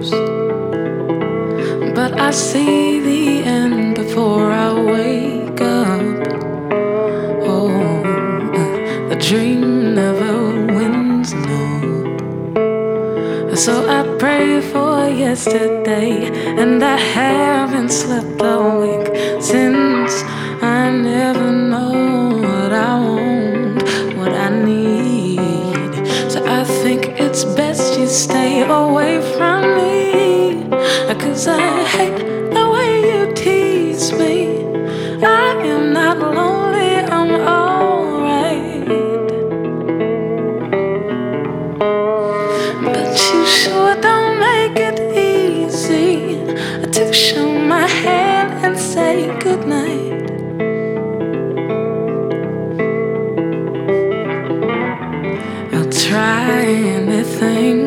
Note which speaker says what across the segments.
Speaker 1: but I see the end before I wake up. Oh, the dream never wins, no. So I pray for yesterday, and I haven't slept a wink since. I never know what I want, what I need. So I think it's best you stay away from me, 'cause I hate the way you tease me. I am not lonely, I'm alright. But you sure don't make it easy to show my hand and say goodnight. I'll try anything,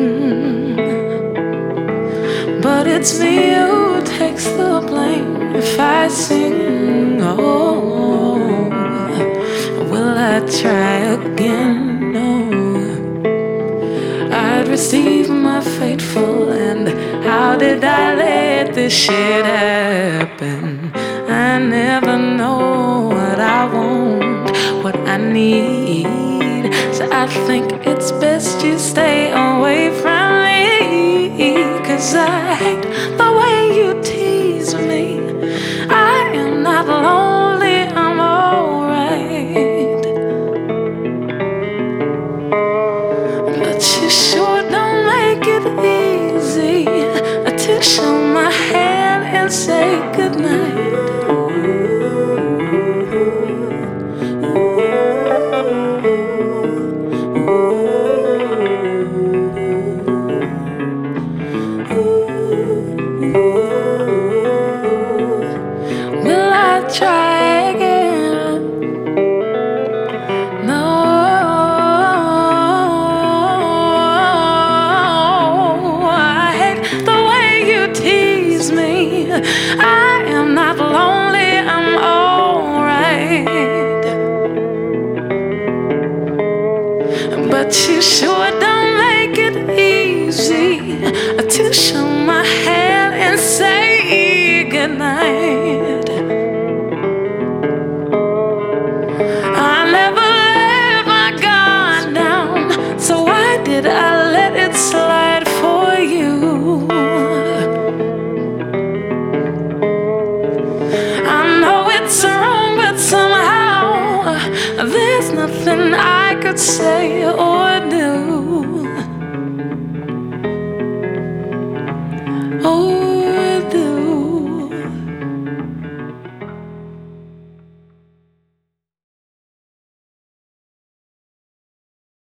Speaker 1: but it's me who takes the blame if I sing. Oh, will I try again? No, I'd receive my fateful end. How did I let this shit happen? I never know what I want, what I need. So I think it's best you stay away from me, 'cause I hate the way you tease me. I am not lonely, I'm alright. But you sure don't make it easy to show my hand and say goodnight. Will I try again? No, I hate the way you tease me. I am not lonely, I'm alright. But you sure don't make it easy to show my hand and say goodnight. I never let my guard down, so why did I let it slide for you? I know it's wrong, but somehow there's nothing I could say or do.